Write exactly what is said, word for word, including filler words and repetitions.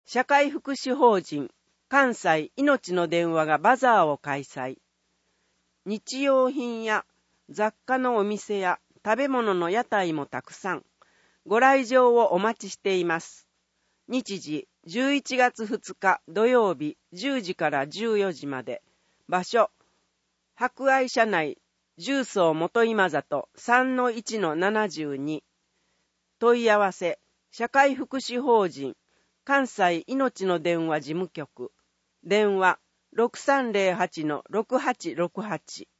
社会福祉法人関西いのちの電話がバザーを開催。日用品や雑貨のお店や食べ物の屋台もたくさん。ご来場をお待ちしています。日時じゅういちがつふつか土曜日じゅうじからじゅうよじまで。場所博愛社内重曹元今里 さんのいちのななじゅうに。問い合わせ社会福祉法人関西いのちの電話事務局。電話ろくさんぜろはちのろくはちろくはち。